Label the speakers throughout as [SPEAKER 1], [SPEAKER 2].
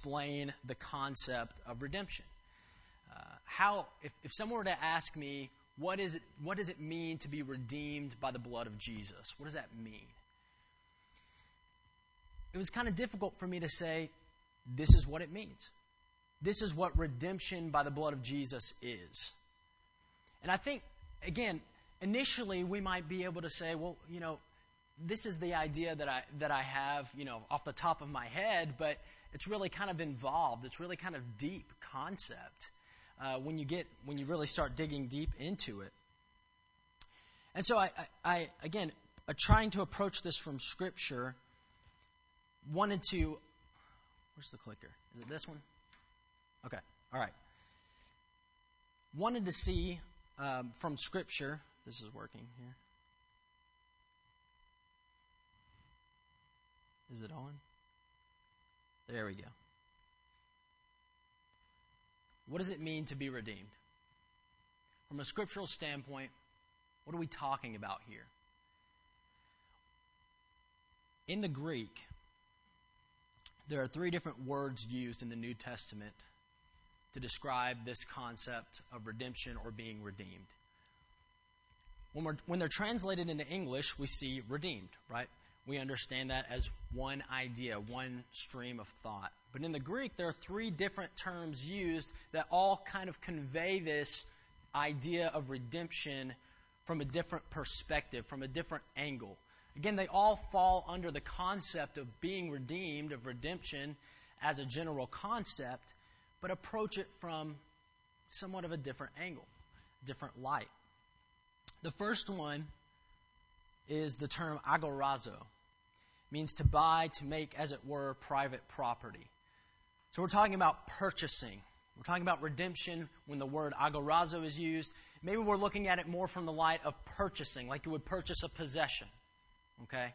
[SPEAKER 1] explain the concept of redemption. If someone were to ask me, what does it mean to be redeemed by the blood of Jesus? What does that mean? It was kind of difficult for me to say, this is what it means. This is what redemption by the blood of Jesus is. And I think, again, initially we might be able to say, well, this is the idea that I have, off the top of my head, but it's really kind of involved. It's really kind of deep concept when you really start digging deep into it. And so I again, trying to approach this from Scripture, wanted to. Where's the clicker? Is it this one? Okay. All right. Wanted to see from Scripture. This is working here. Is it on? There we go. What does it mean to be redeemed? From a scriptural standpoint, what are we talking about here? In the Greek, there are 3 different words used in the New Testament to describe this concept of redemption or being redeemed. When they're translated into English, we see redeemed, right? We understand that as one idea, one stream of thought. But in the Greek, there are 3 different terms used that all kind of convey this idea of redemption from a different perspective, from a different angle. Again, they all fall under the concept of being redeemed, of redemption as a general concept, but approach it from somewhat of a different angle, different light. The first one is the term agorazo. It means to buy, to make, as it were, private property. So we're talking about purchasing. We're talking about redemption when the word agorazo is used. Maybe we're looking at it more from the light of purchasing, like you would purchase a possession. Okay?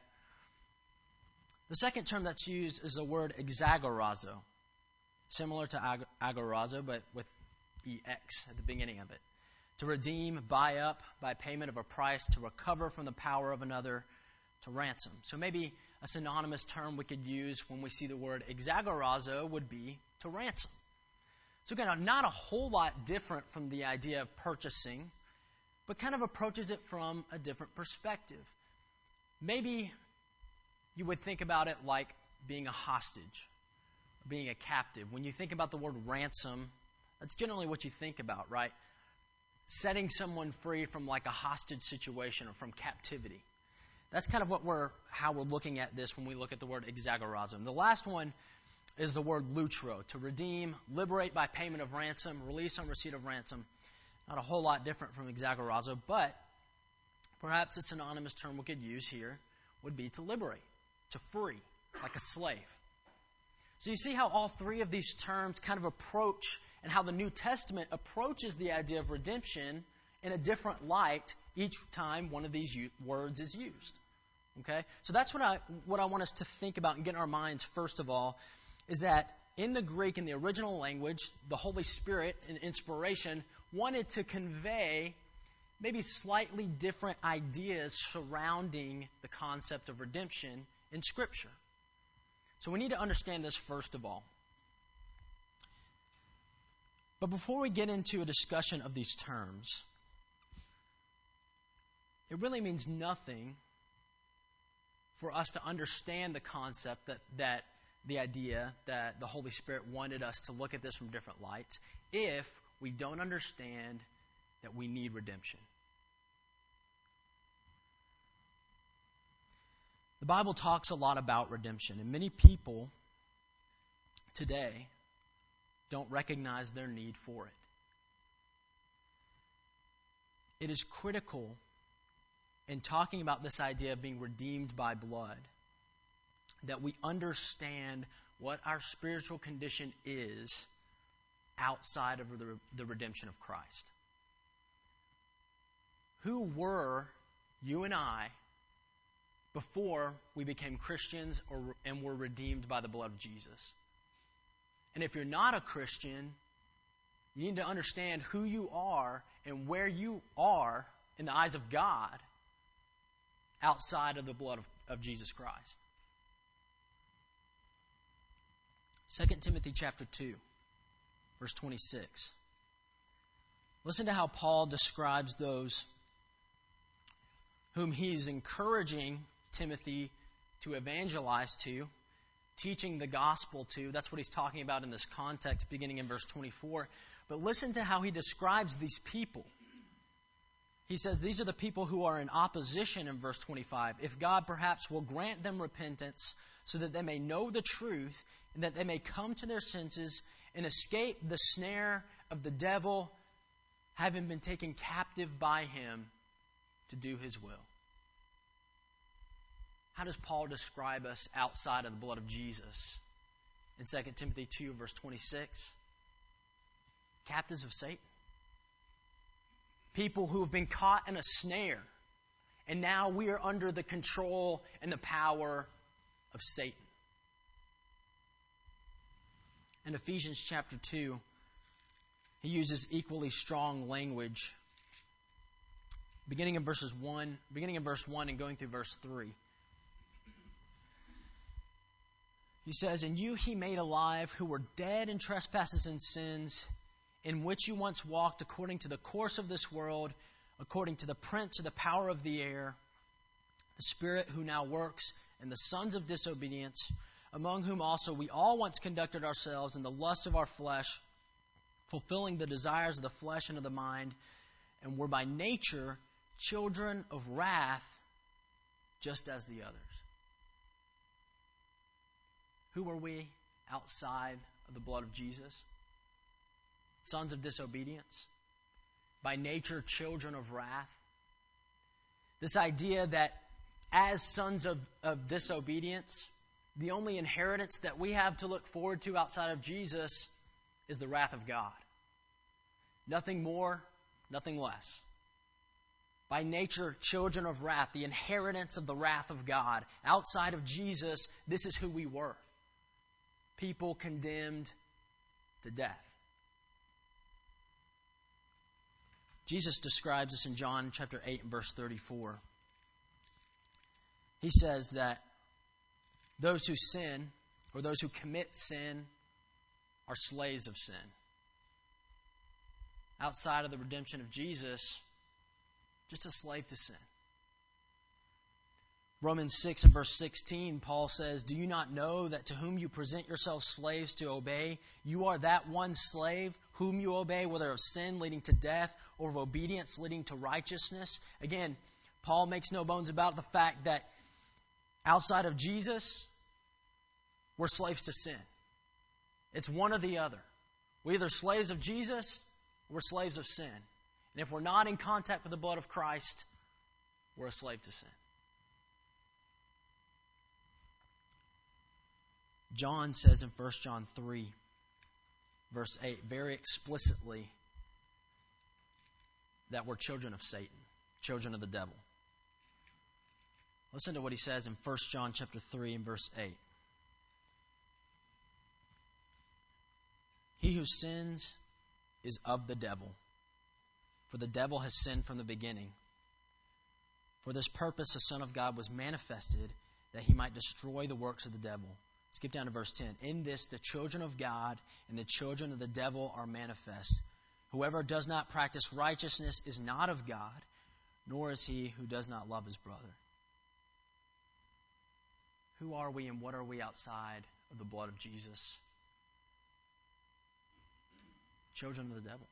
[SPEAKER 1] The second term that's used is the word exagorazo, similar to agorazo, but with EX at the beginning of it. To redeem, buy up by payment of a price, to recover from the power of another, to ransom. So maybe a synonymous term we could use when we see the word exagorazo would be to ransom. So again, not a whole lot different from the idea of purchasing, but kind of approaches it from a different perspective. Maybe you would think about it like being a hostage, being a captive. When you think about the word ransom, that's generally what you think about, right? Setting someone free from like a hostage situation or from captivity. That's kind of how we're looking at this when we look at the word exagorazo. And the last one is the word lutro, to redeem, liberate by payment of ransom, release on receipt of ransom. Not a whole lot different from exagorazo, but perhaps a synonymous term we could use here would be to liberate, to free, like a slave. So you see how all 3 of these terms kind of approach, and how the New Testament approaches the idea of redemption in a different light each time one of these words is used. Okay? So that's what I want us to think about and get in our minds first of all, is that in the Greek, in the original language, the Holy Spirit in inspiration wanted to convey maybe slightly different ideas surrounding the concept of redemption in Scripture. So we need to understand this first of all. But before we get into a discussion of these terms, it really means nothing for us to understand the concept that the idea that the Holy Spirit wanted us to look at this from different lights if we don't understand that we need redemption. The Bible talks a lot about redemption, and many people today don't recognize their need for it. It is critical in talking about this idea of being redeemed by blood that we understand what our spiritual condition is outside of the redemption of Christ. Who were you and I before we became Christians and were redeemed by the blood of Jesus? And if you're not a Christian, you need to understand who you are and where you are in the eyes of God outside of the blood of Jesus Christ. 2 Timothy chapter 2, verse 26. Listen to how Paul describes those whom he's encouraging Timothy to evangelize to, teaching the gospel to. That's what he's talking about in this context, beginning in verse 24. But listen to how he describes these people. He says these are the people who are in opposition in verse 25. If God perhaps will grant them repentance so that they may know the truth and that they may come to their senses and escape the snare of the devil, having been taken captive by him to do his will. How does Paul describe us outside of the blood of Jesus? In 2 Timothy 2, verse 26, captives of Satan. People who have been caught in a snare, and now we are under the control and the power of Satan. In Ephesians chapter 2, he uses equally strong language, beginning in verse 1 and going through verse 3. He says, "And you he made alive, who were dead in trespasses and sins, in which you once walked according to the course of this world, according to the prince of the power of the air, the spirit who now works in the sons of disobedience, among whom also we all once conducted ourselves in the lust of our flesh, fulfilling the desires of the flesh and of the mind, and were by nature children of wrath, just as the others." Who are we outside of the blood of Jesus? Sons of disobedience. By nature, children of wrath. This idea that as sons of disobedience, the only inheritance that we have to look forward to outside of Jesus is the wrath of God. Nothing more, nothing less. By nature, children of wrath, the inheritance of the wrath of God. Outside of Jesus, this is who we were. People condemned to death. Jesus describes this in John chapter 8 and verse 34. He says that those who sin, or those who commit sin, are slaves of sin. Outside of the redemption of Jesus, just a slave to sin. Romans 6 and verse 16, Paul says, "Do you not know that to whom you present yourselves slaves to obey, you are that one slave whom you obey, whether of sin leading to death or of obedience leading to righteousness?" Again, Paul makes no bones about the fact that outside of Jesus, we're slaves to sin. It's one or the other. We're either slaves of Jesus or we're slaves of sin. And if we're not in contact with the blood of Christ, we're a slave to sin. John says in 1 John 3, verse 8, very explicitly that we're children of Satan, children of the devil. Listen to what he says in 1 John chapter 3 and verse 8. "He who sins is of the devil, for the devil has sinned from the beginning. For this purpose the Son of God was manifested, that he might destroy the works of the devil." Skip down to verse 10. "In this the children of God and the children of the devil are manifest. Whoever does not practice righteousness is not of God, nor is he who does not love his brother." Who are we and what are we outside of the blood of Jesus? Children of the devil.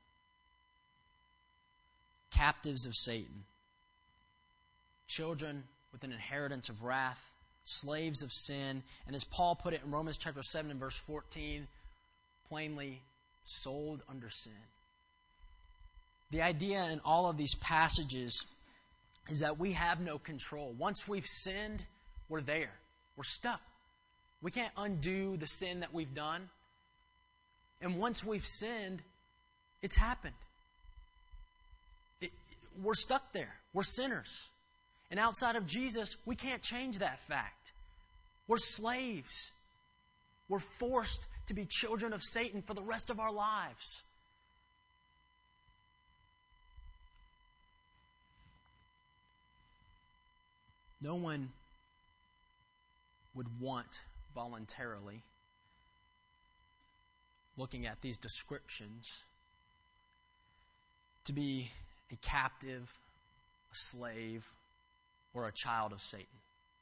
[SPEAKER 1] Captives of Satan. Children with an inheritance of wrath. Slaves of sin. And as Paul put it in Romans chapter 7 and verse 14, plainly sold under sin. The idea in all of these passages is that we have no control. Once we've sinned, we're there. We're stuck. We can't undo the sin that we've done. And once we've sinned, it's happened. We're stuck there. We're sinners. And outside of Jesus, we can't change that fact. We're slaves. We're forced to be children of Satan for the rest of our lives. No one would want voluntarily looking at these descriptions, to be a captive, a slave, or a child of Satan.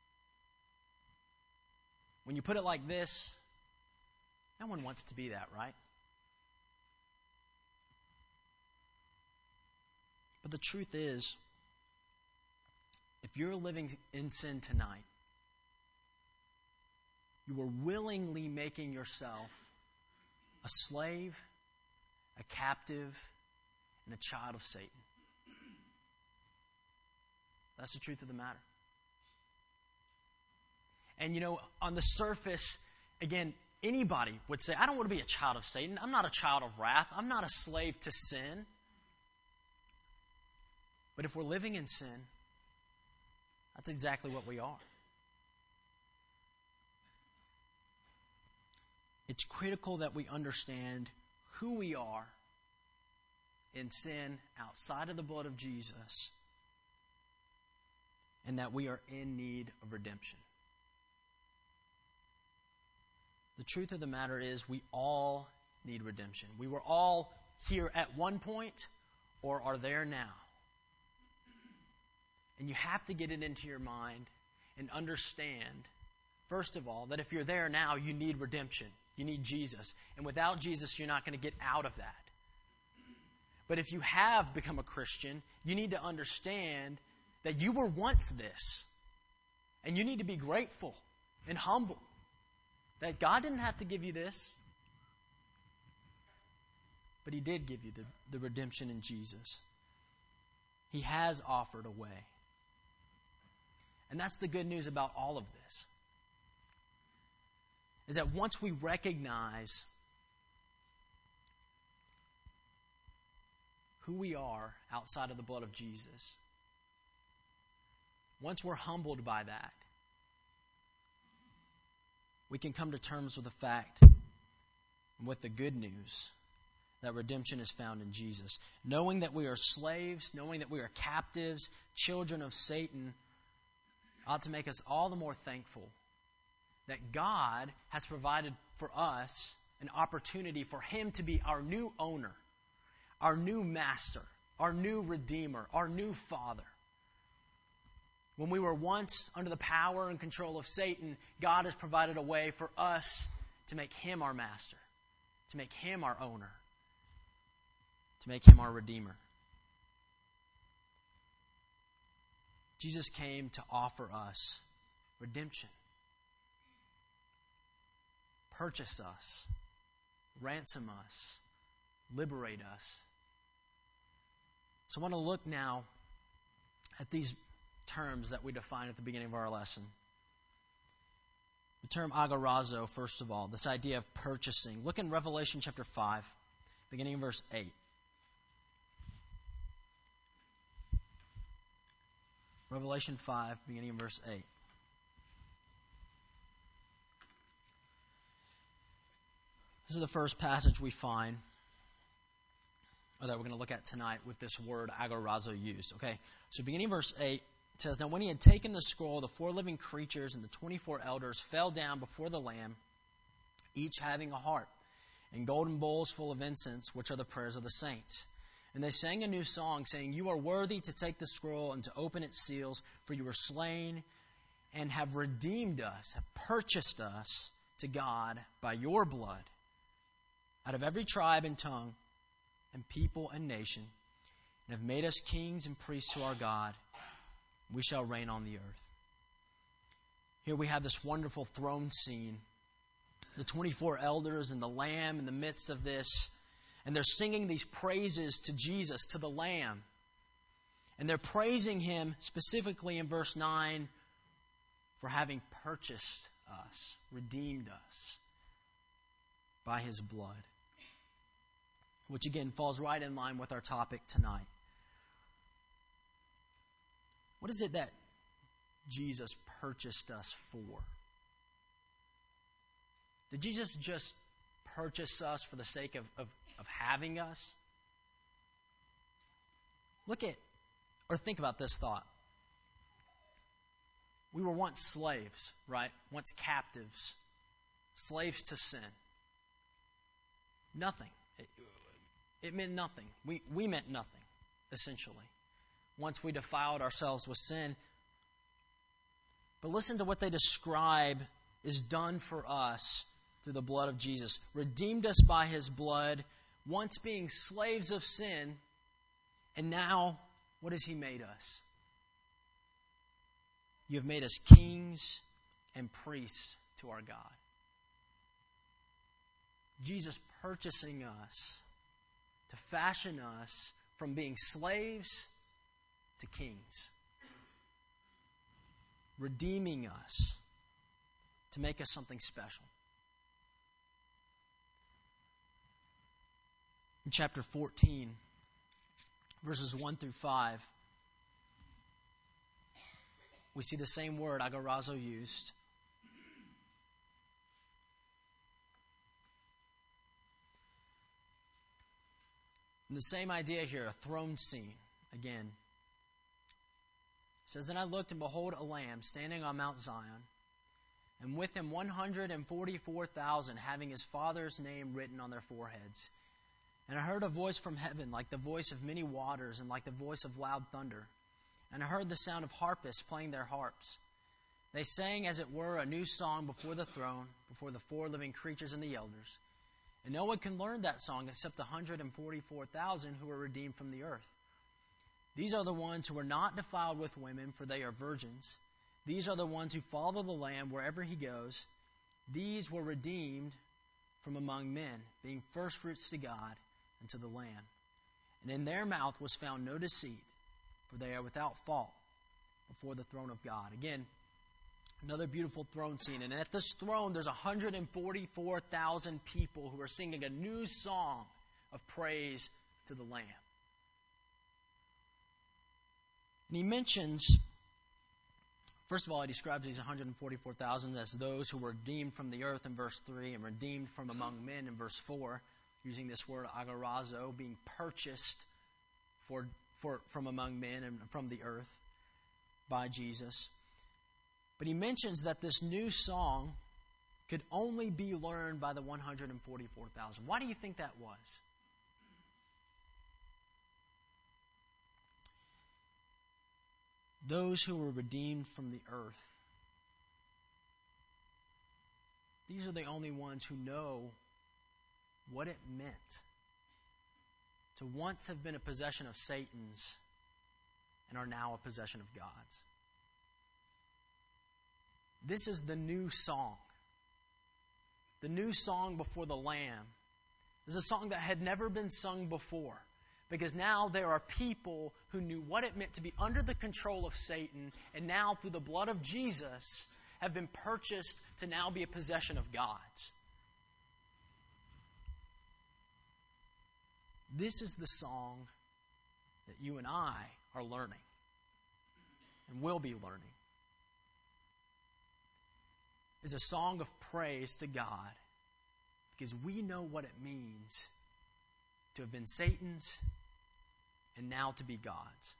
[SPEAKER 1] When you put it like this, no one wants to be that, right? But the truth is, if you're living in sin tonight, you are willingly making yourself a slave, a captive, and a child of Satan. That's the truth of the matter. And on the surface, again, anybody would say, I don't want to be a child of Satan. I'm not a child of wrath. I'm not a slave to sin. But if we're living in sin, that's exactly what we are. It's critical that we understand who we are in sin outside of the blood of Jesus, and that we are in need of redemption. The truth of the matter is we all need redemption. We were all here at one point or are there now. And you have to get it into your mind and understand, first of all, that if you're there now, you need redemption. You need Jesus. And without Jesus, you're not going to get out of that. But if you have become a Christian, you need to understand that you were once this. And you need to be grateful and humble that God didn't have to give you this. But He did give you the redemption in Jesus. He has offered a way. And that's the good news about all of this. Is that once we recognize who we are outside of the blood of Jesus, once we're humbled by that, we can come to terms with the fact and with the good news that redemption is found in Jesus. Knowing that we are slaves, knowing that we are captives, children of Satan, ought to make us all the more thankful that God has provided for us an opportunity for Him to be our new owner, our new master, our new redeemer, our new father. When we were once under the power and control of Satan, God has provided a way for us to make Him our master, to make Him our owner, to make Him our redeemer. Jesus came to offer us redemption, purchase us, ransom us, liberate us. So I want to look now at these terms that we defined at the beginning of our lesson. The term agorazo, first of all, this idea of purchasing. Look in Revelation chapter 5, beginning in verse 8. Revelation 5, beginning in verse 8. This is the first passage we find, or that we're going to look at tonight with this word agorazo used. Okay, so beginning in verse 8, it says, Now when He had taken the scroll, the 4 living creatures and the 24 elders fell down before the Lamb, each having a harp, and golden bowls full of incense, which are the prayers of the saints. And they sang a new song, saying, You are worthy to take the scroll and to open its seals, for you were slain and have redeemed us, have purchased us to God by your blood, out of every tribe and tongue and people and nation, and have made us kings and priests to our God. We shall reign on the earth. Here we have this wonderful throne scene. The 24 elders and the Lamb in the midst of this. And they're singing these praises to Jesus, to the Lamb. And they're praising Him specifically in verse 9 for having purchased us, redeemed us by His blood. Which again falls right in line with our topic tonight. What is it that Jesus purchased us for? Did Jesus just purchase us for the sake of having us? Look at, or think about this thought. We were once slaves, right? Once captives. Slaves to sin. nothing. It meant nothing. We meant nothing, essentially, once we defiled ourselves with sin. But listen to what they describe is done for us through the blood of Jesus. Redeemed us by His blood, once being slaves of sin, and now, what has He made us? You have made us kings and priests to our God. Jesus purchasing us to fashion us from being slaves to kings. Redeeming us to make us something special. In chapter 14, verses 1 through 5, we see the same word, agorazo, used. And the same idea here, a throne scene, again. It says, "And I looked, and behold, a lamb standing on Mount Zion, and with him 144,000, having his Father's name written on their foreheads. And I heard a voice from heaven, like the voice of many waters, and like the voice of loud thunder. And I heard the sound of harpists playing their harps. They sang, as it were, a new song before the throne, before the 4 living creatures and the elders. And no one can learn that song except the 144,000 who were redeemed from the earth. These are the ones who are not defiled with women, for they are virgins. These are the ones who follow the Lamb wherever He goes. These were redeemed from among men, being firstfruits to God and to the Lamb. And in their mouth was found no deceit, for they are without fault before the throne of God." Again, another beautiful throne scene. And at this throne, there's 144,000 people who are singing a new song of praise to the Lamb. And he mentions, first of all, he describes these 144,000 as those who were redeemed from the earth in verse 3 and redeemed from among men in verse 4, using this word agorazo, being purchased from among men and from the earth by Jesus. But he mentions that this new song could only be learned by the 144,000. Why do you think that was? Those who were redeemed from the earth, these are the only ones who know what it meant to once have been a possession of Satan's and are now a possession of God's. This is the new song. The new song before the Lamb. This is a song that had never been sung before. Because now there are people who knew what it meant to be under the control of Satan, and now through the blood of Jesus have been purchased to now be a possession of God's. This is the song that you and I are learning and will be learning. Is a song of praise to God because we know what it means to have been Satan's and now to be God's.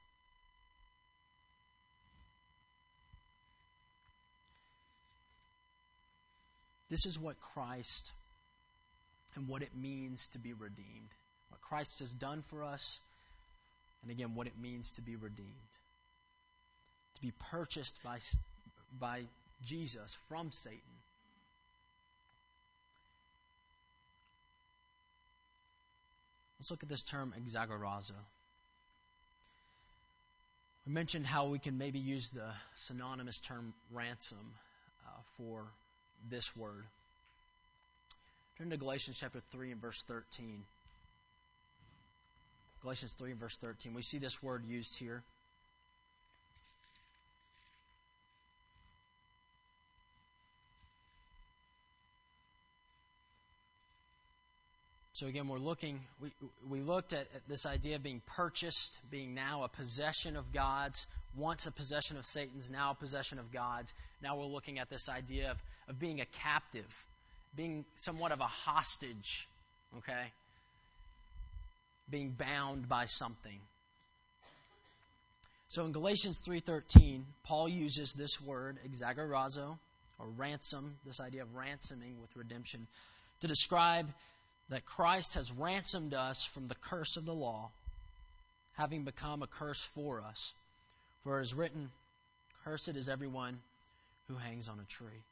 [SPEAKER 1] This is what Christ and what it means to be redeemed. What Christ has done for us, and again, what it means to be redeemed. To be purchased by Jesus from Satan. Let's look at this term, exagorazo. We mentioned how we can maybe use the synonymous term ransom for this word. Turn to Galatians chapter 3 and verse 13. Galatians 3 and verse 13. We see this word used here. So again, we looked at this idea of being purchased, being now a possession of God's, once a possession of Satan's, now a possession of God's. Now we're looking at this idea of being a captive, being somewhat of a hostage, okay? Being bound by something. So in Galatians 3:13, Paul uses this word, exagorazo, or ransom, this idea of ransoming with redemption, to describe that Christ has ransomed us from the curse of the law, having become a curse for us. For it is written, "Cursed is everyone who hangs on a tree."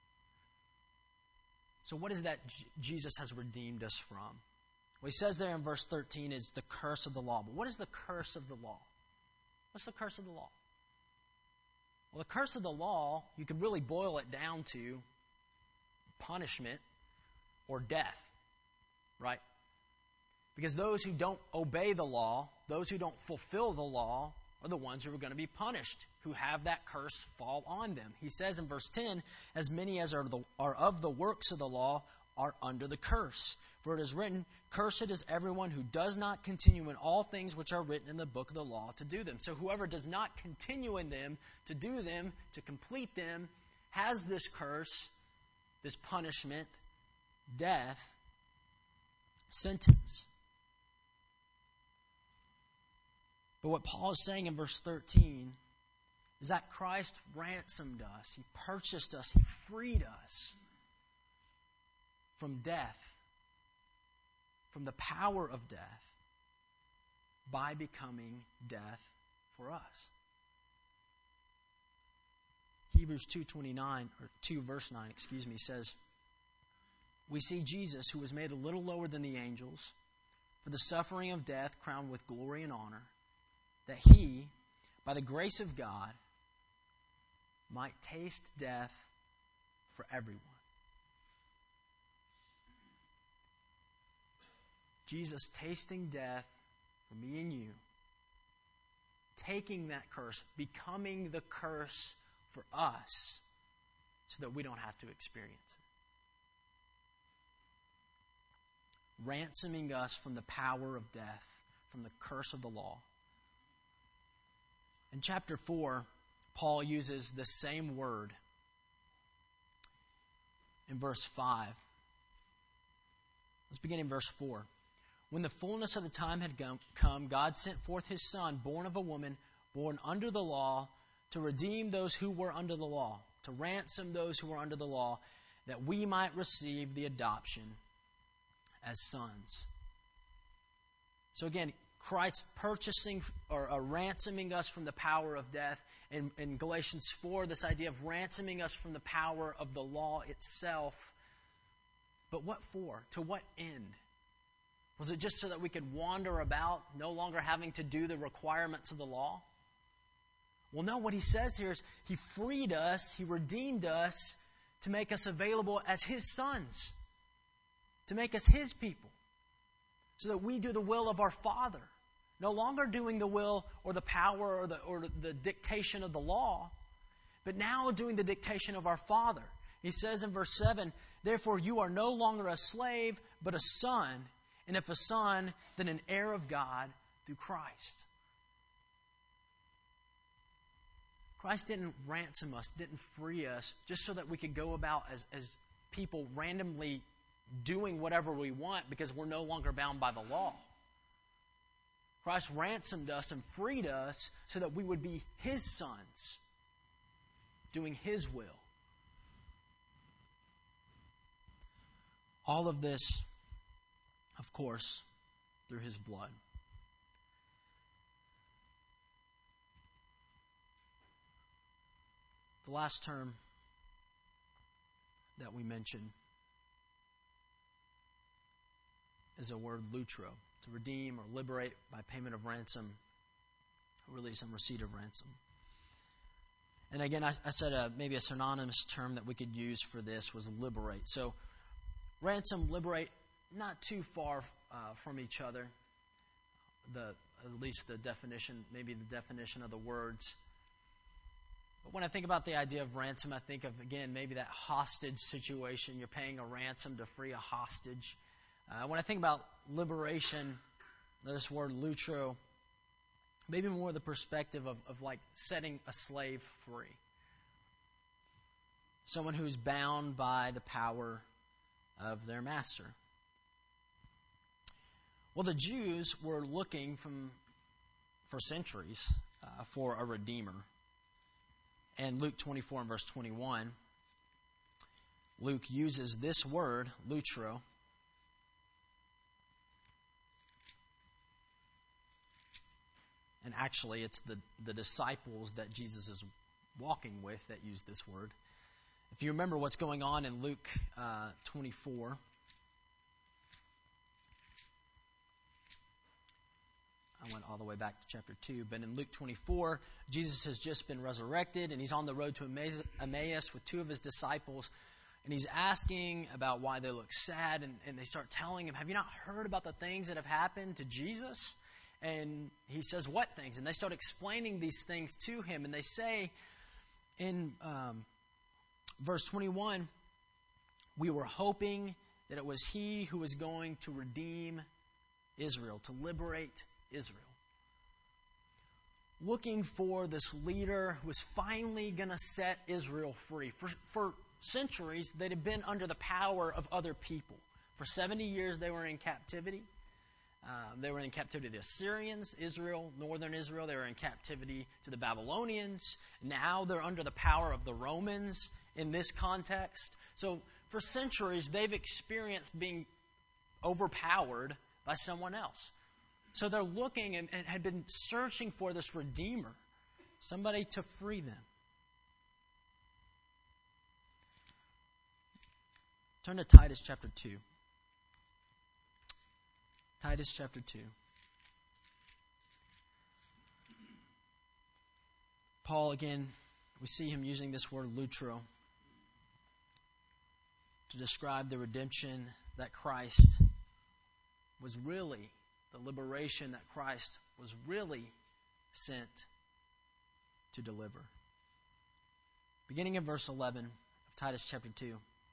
[SPEAKER 1] So what is that Jesus has redeemed us from? What he says there in verse 13 is the curse of the law. But what is the curse of the law? What's the curse of the law? Well, the curse of the law, you could really boil it down to punishment or death, right? Because those who don't obey the law, those who don't fulfill the law, are the ones who are going to be punished, who have that curse fall on them. He says in verse 10, "As many as are of the works of the law are under the curse. For it is written, Cursed is everyone who does not continue in all things which are written in the book of the law to do them." So whoever does not continue in them, to do them, to complete them, has this curse, this punishment, death, sentence. But what Paul is saying in verse 13 is that Christ ransomed us. He purchased us. He freed us from death, from the power of death, by becoming death for us. Hebrews 2:29 or 2 verse 9, says, "We see Jesus, who was made a little lower than the angels, for the suffering of death crowned with glory and honor, that he, by the grace of God, might taste death for everyone." Jesus tasting death for me and you, taking that curse, becoming the curse for us, so that we don't have to experience it. Ransoming us from the power of death, from the curse of the law. In chapter 4, Paul uses the same word in verse 5. Let's begin in verse 4. "When the fullness of the time had come, God sent forth His Son, born of a woman, born under the law, to redeem those who were under the law, to ransom those who were under the law, that we might receive the adoption as sons." So again, Christ purchasing or ransoming us from the power of death. In Galatians 4, this idea of ransoming us from the power of the law itself. But what for? To what end? Was it just so that we could wander about, no longer having to do the requirements of the law? Well, no, what he says here is He freed us, He redeemed us to make us available as His sons, to make us His people, so that we do the will of our Father. No longer doing the will or the power or the dictation of the law, but now doing the dictation of our Father. He says in verse 7, "Therefore you are no longer a slave, but a son, and if a son, then an heir of God through Christ." Christ didn't ransom us, didn't free us, just so that we could go about as people randomly doing whatever we want because we're no longer bound by the law. Christ ransomed us and freed us so that we would be His sons, doing His will. All of this, of course, through His blood. The last term that we mentioned is the word lutro, to redeem or liberate by payment of ransom, release and receipt of ransom. And again, I said maybe a synonymous term that we could use for this was liberate. So ransom, liberate, not too far from each other. At least the definition, maybe the definition of the words. But when I think about the idea of ransom, I think of, again, maybe that hostage situation. You're paying a ransom to free a hostage. When I think about liberation, this word lutro, maybe more the perspective of like setting a slave free. Someone who's bound by the power of their master. Well, the Jews were looking for centuries for a redeemer. And Luke 24 and verse 21, Luke uses this word, lutro, and actually it's the disciples that Jesus is walking with that use this word. If you remember what's going on in Luke 24, I went all the way back to chapter 2, but in Luke 24, Jesus has just been resurrected, and he's on the road to Emmaus with two of his disciples, and he's asking about why they look sad, and they start telling him, have you not heard about the things that have happened to Jesus? And he says, what things? And they start explaining these things to him, and they say in verse 21, we were hoping that it was he who was going to redeem Israel, to liberate Israel. Looking for this leader who was finally going to set Israel free. For centuries, they'd have been under the power of other people. For 70 years, they were in captivity. They were in captivity to the Assyrians, Israel, northern Israel. They were in captivity to the Babylonians. Now they're under the power of the Romans in this context. So for centuries, they've experienced being overpowered by someone else. So they're looking and had been searching for this Redeemer, somebody to free them. Turn to Titus chapter 2. Titus chapter 2. Paul, again, we see him using this word lutro to describe the redemption that Christ was really, the liberation that Christ was really sent to deliver. Beginning in verse 11 of Titus chapter 2. It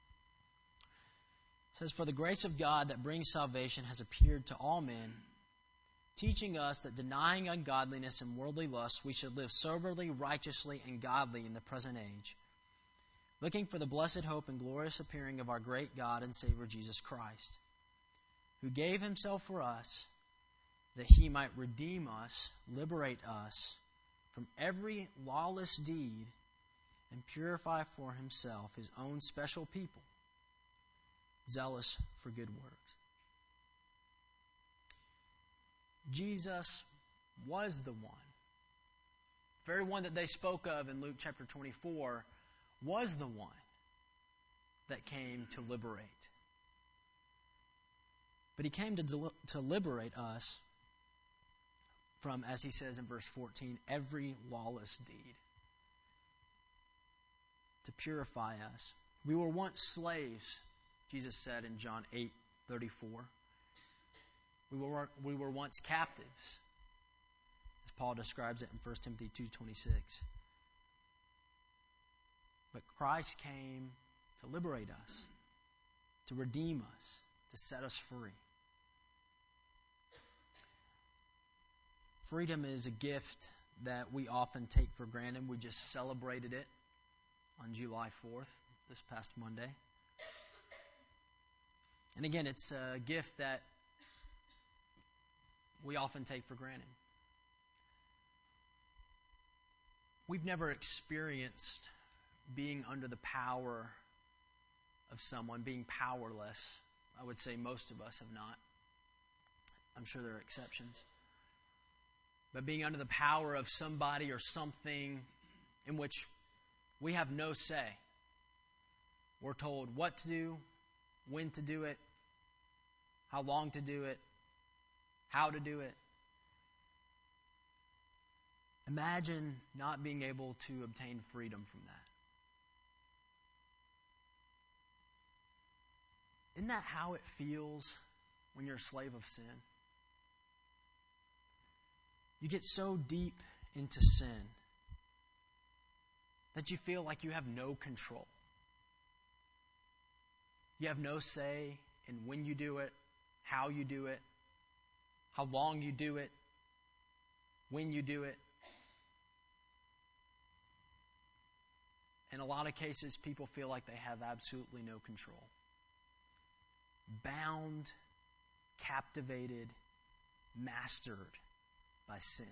[SPEAKER 1] says, for the grace of God that brings salvation has appeared to all men, teaching us that denying ungodliness and worldly lusts, we should live soberly, righteously, and godly in the present age, looking for the blessed hope and glorious appearing of our great God and Savior Jesus Christ, who gave himself for us, that he might redeem us, liberate us from every lawless deed, and purify for himself his own special people, zealous for good works. Jesus was the one. The very one that they spoke of in Luke chapter 24 was the one that came to liberate. But he came to liberate us from, as he says in verse 14, every lawless deed. To purify us. We were once slaves, Jesus said in John 8:34. We were once captives, as Paul describes it in 1 Timothy 2:26. But Christ came to liberate us, to redeem us, to set us free. Freedom is a gift that we often take for granted. We just celebrated it on July 4th, this past Monday. And again, it's a gift that we often take for granted. We've never experienced being under the power of someone, being powerless. I would say most of us have not. I'm sure there are exceptions. But being under the power of somebody or something in which we have no say. We're told what to do, when to do it, how long to do it, how to do it. Imagine not being able to obtain freedom from that. Isn't that how it feels when you're a slave of sin? You get so deep into sin that you feel like you have no control. You have no say in when you do it, how you do it, how long you do it, when you do it. In a lot of cases, people feel like they have absolutely no control. Bound, captivated, mastered by sin.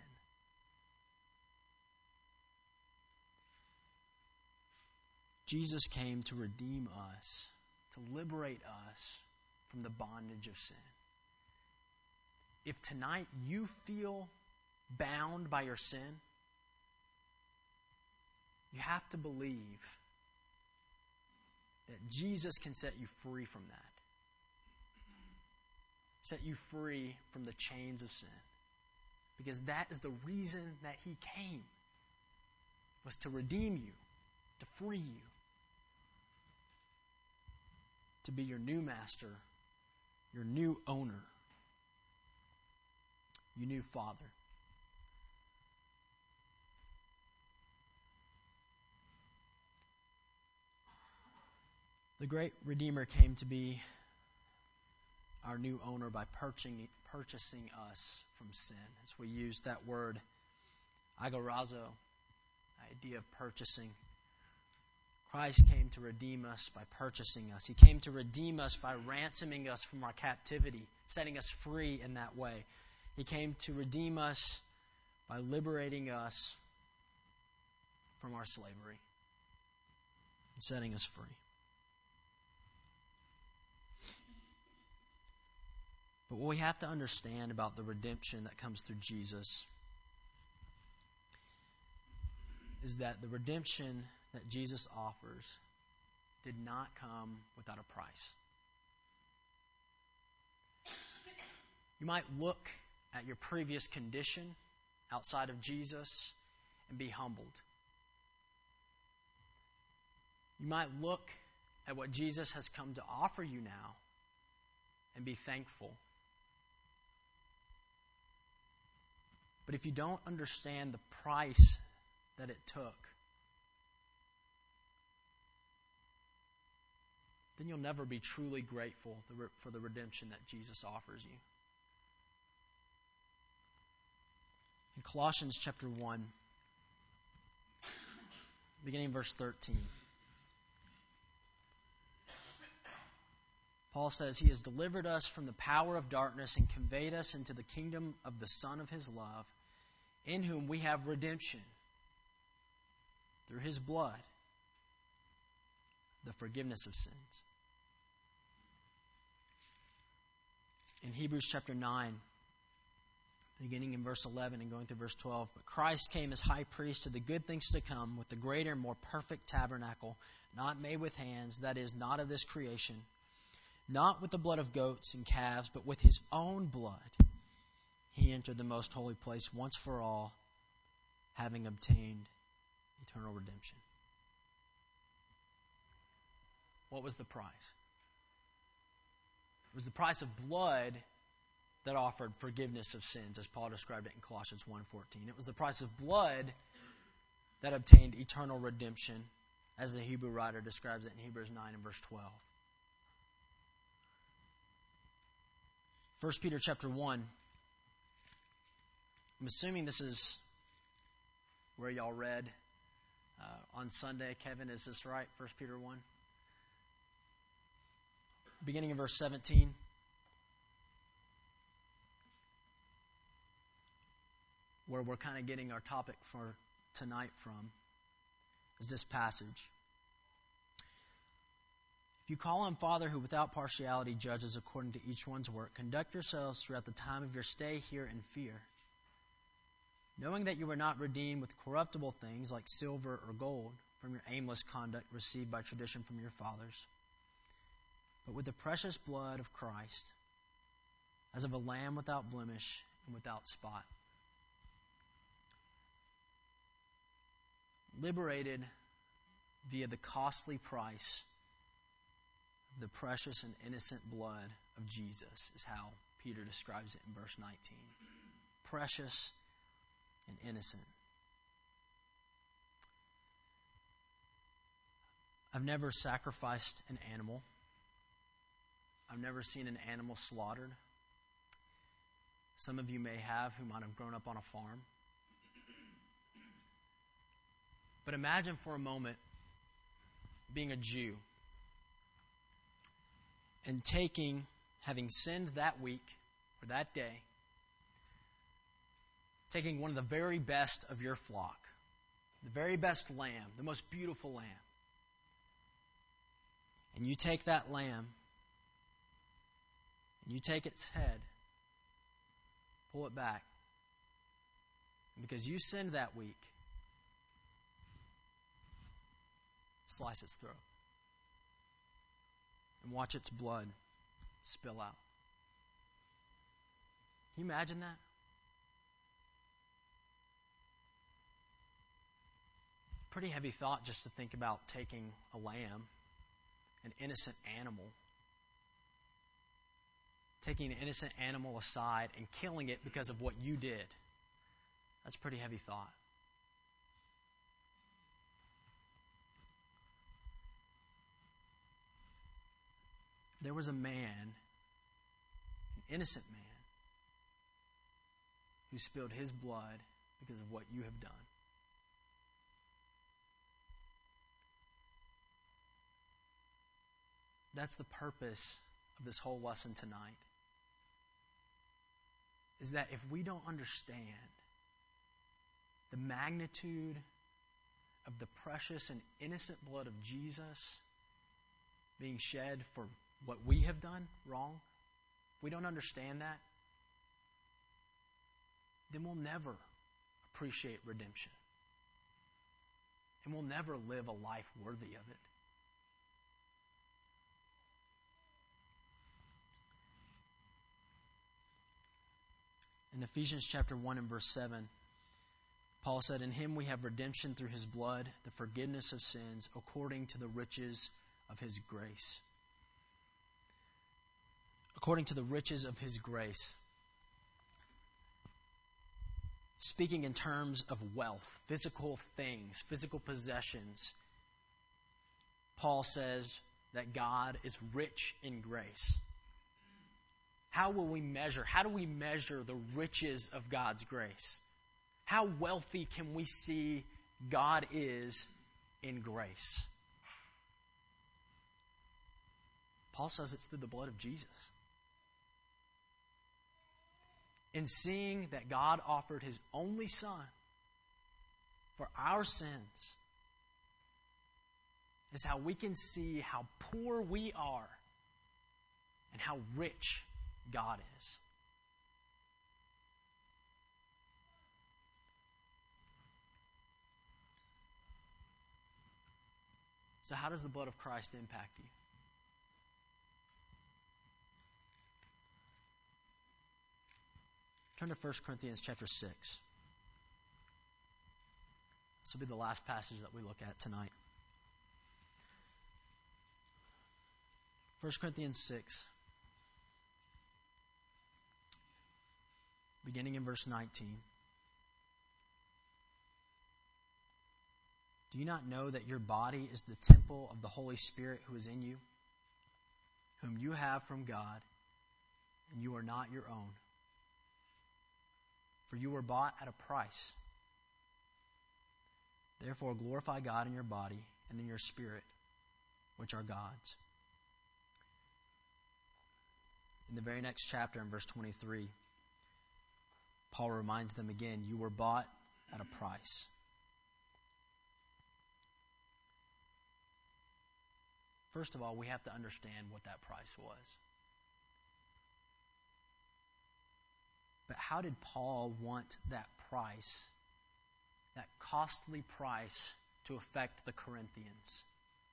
[SPEAKER 1] Jesus came to redeem us, to liberate us from the bondage of sin. If tonight you feel bound by your sin, you have to believe that Jesus can set you free from that. Set you free from the chains of sin. Because that is the reason that He came, was to redeem you, to free you, to be your new master, your new owner, your new father. The great Redeemer came to be our new owner by purchasing us from sin. As we use that word, agorazo, the idea of purchasing. Christ came to redeem us by purchasing us. He came to redeem us by ransoming us from our captivity, setting us free in that way. He came to redeem us by liberating us from our slavery and setting us free. But what we have to understand about the redemption that comes through Jesus is that the redemption that Jesus offers did not come without a price. You might look at your previous condition outside of Jesus and be humbled. You might look at what Jesus has come to offer you now and be thankful. But if you don't understand the price that it took, then you'll never be truly grateful for the redemption that Jesus offers you. In Colossians chapter 1, beginning in verse 13, Paul says, He has delivered us from the power of darkness and conveyed us into the kingdom of the Son of His love, in whom we have redemption through His blood, the forgiveness of sins. In Hebrews chapter 9, beginning in verse 11 and going through verse 12, but Christ came as high priest to the good things to come with the greater and more perfect tabernacle, not made with hands, that is, not of this creation, not with the blood of goats and calves, but with His own blood. He entered the most holy place once for all, having obtained eternal redemption. What was the price? It was the price of blood that offered forgiveness of sins, as Paul described it in Colossians 1:14. It was the price of blood that obtained eternal redemption, as the Hebrew writer describes it in Hebrews 9 and verse 12. 1 Peter chapter 1. I'm assuming this is where y'all read on Sunday. Kevin, is this right? 1 Peter 1. Beginning in verse 17. Where we're kind of getting our topic for tonight from is this passage. If you call on Father who without partiality judges according to each one's work, conduct yourselves throughout the time of your stay here in fear, knowing that you were not redeemed with corruptible things like silver or gold from your aimless conduct received by tradition from your fathers, but with the precious blood of Christ, as of a lamb without blemish and without spot. Liberated via the costly price of the precious and innocent blood of Jesus is how Peter describes it in verse 19. Precious and innocent. I've never sacrificed an animal. I've never seen an animal slaughtered. Some of you may have who might have grown up on a farm. But imagine for a moment being a Jew and having sinned that week or that day, taking one of the very best of your flock, the very best lamb, the most beautiful lamb, and you take that lamb and you take its head, pull it back, And because you sinned that week, slice its throat and watch its blood spill out. Can you imagine that? Pretty heavy thought just to think about taking a lamb, an innocent animal, taking an innocent animal aside and killing it because of what you did. That's a pretty heavy thought. There was a man, an innocent man, who spilled his blood because of what you have done. That's the purpose of this whole lesson tonight. Is that if we don't understand the magnitude of the precious and innocent blood of Jesus being shed for what we have done wrong, if we don't understand that, then we'll never appreciate redemption. And we'll never live a life worthy of it. In Ephesians chapter 1 and verse 7, Paul said, "In him we have redemption through his blood, the forgiveness of sins, according to the riches of his grace." According to the riches of his grace. Speaking in terms of wealth, physical things, physical possessions, Paul says that God is rich in grace. How do we measure the riches of God's grace? How wealthy can we see God is in grace? Paul says it's through the blood of Jesus. In seeing that God offered his only Son for our sins is how we can see how poor we are and how rich God is. So how does the blood of Christ impact you? Turn to 1 Corinthians chapter 6. This will be the last passage that we look at tonight. 1 Corinthians 6, beginning in verse 19. "Do you not know that your body is the temple of the Holy Spirit who is in you, whom you have from God, and you are not your own? For you were bought at a price. Therefore glorify God in your body and in your spirit, which are God's." In the very next chapter, in verse 23, Paul reminds them again, you were bought at a price. First of all, we have to understand what that price was. But how did Paul want that price, that costly price, to affect the Corinthians?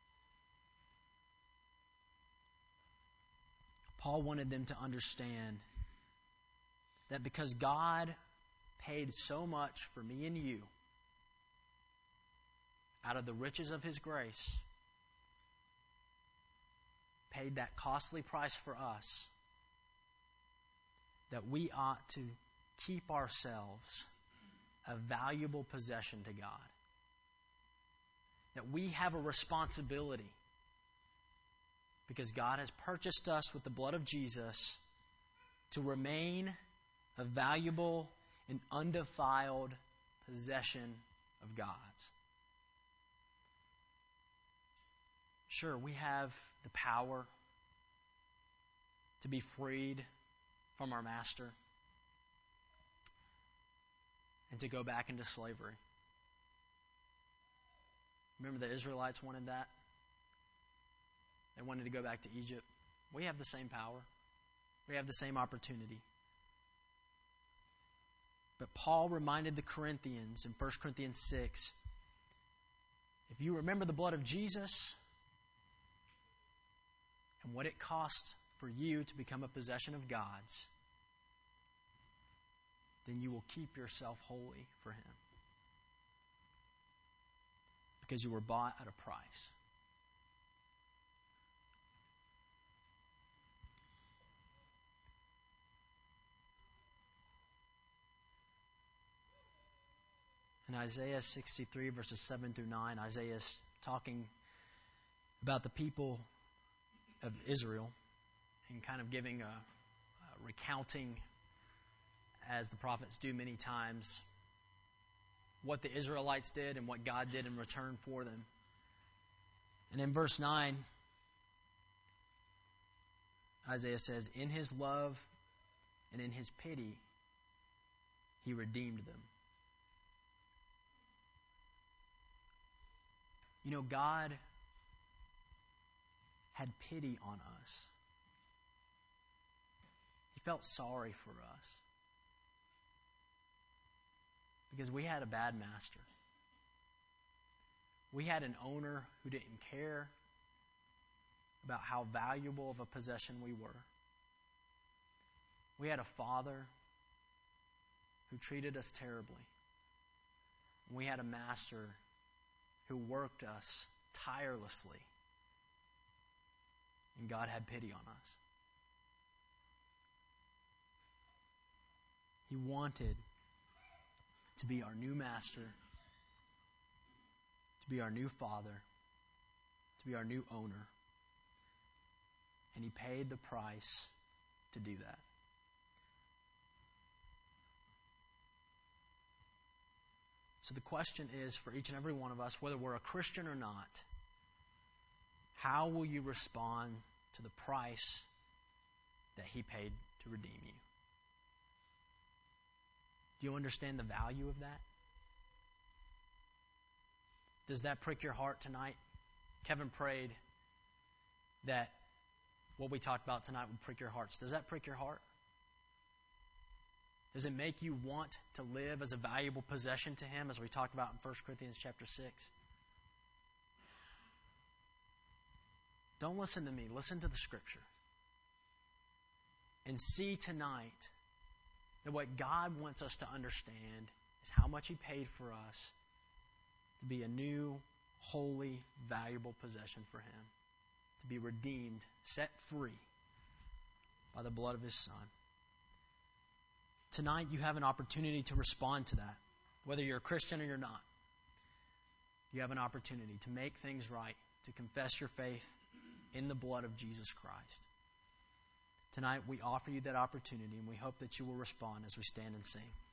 [SPEAKER 1] Paul wanted them to understand that because God paid so much for me and you, out of the riches of his grace, paid that costly price for us, that we ought to keep ourselves a valuable possession to God. That we have a responsibility, because God has purchased us with the blood of Jesus, to remain a valuable and undefiled possession of God's. Sure, we have the power to be freed from our master and to go back into slavery. Remember the Israelites wanted that? They wanted to go back to Egypt. We have the same power. We have the same opportunity. But Paul reminded the Corinthians in 1 Corinthians 6, if you remember the blood of Jesus and what it cost for you to become a possession of God's, then you will keep yourself holy for Him. Because you were bought at a price. In Isaiah 63, verses 7 through 9, Isaiah is talking about the people of Israel and kind of giving a recounting, as the prophets do many times, what the Israelites did and what God did in return for them. And in verse 9, Isaiah says, in His love and in His pity, He redeemed them. You know, God had pity on us. He felt sorry for us. Because we had a bad master. We had an owner who didn't care about how valuable of a possession we were. We had a father who treated us terribly. And we had a master who worked us tirelessly. And God had pity on us. He wanted to be our new master, to be our new father, to be our new owner. And He paid the price to do that. So the question is, for each and every one of us, whether we're a Christian or not, how will you respond to the price that He paid to redeem you? Do you understand the value of that? Does that prick your heart tonight? Kevin prayed that what we talked about tonight would prick your hearts. Does that prick your heart? Does it make you want to live as a valuable possession to Him, as we talked about in 1 Corinthians chapter 6? Don't listen to me. Listen to the Scripture. And see tonight that what God wants us to understand is how much He paid for us to be a new, holy, valuable possession for Him. To be redeemed, set free by the blood of His Son. Tonight you have an opportunity to respond to that. Whether you're a Christian or you're not. You have an opportunity to make things right. To confess your faith in the blood of Jesus Christ. Tonight we offer you that opportunity, and we hope that you will respond as we stand and sing.